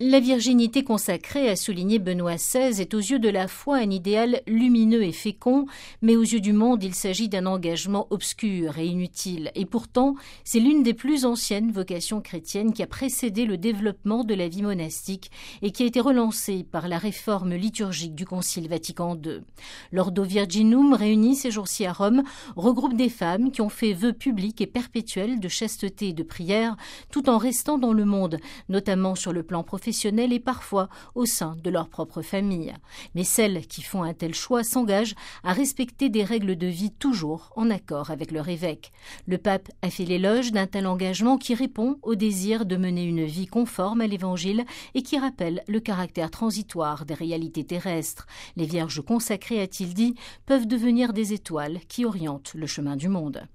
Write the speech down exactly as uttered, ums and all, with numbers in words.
La virginité consacrée, a souligné Benoît seize, est aux yeux de la foi un idéal lumineux et fécond, mais aux yeux du monde, il s'agit d'un engagement obscur et inutile. Et pourtant, c'est l'une des plus anciennes vocations chrétiennes qui a précédé le développement de la vie monastique et qui a été relancée par la réforme liturgique du Concile Vatican deux. L'Ordo Virginum, réuni ces jours-ci à Rome, regroupe des femmes qui ont fait vœu public et perpétuel de chasteté et de prière, tout en restant dans le monde, notamment sur le plan professionnel et parfois au sein de leur propre famille. Mais celles qui font un tel choix s'engagent à respecter des règles de vie toujours en accord avec leur évêque. Le pape a fait l'éloge d'un tel engagement qui répond au désir de mener une vie conforme à l'Évangile et qui rappelle le caractère transitoire des réalités terrestres. Les vierges consacrées, a-t-il dit, peuvent devenir des étoiles qui orientent le chemin du monde.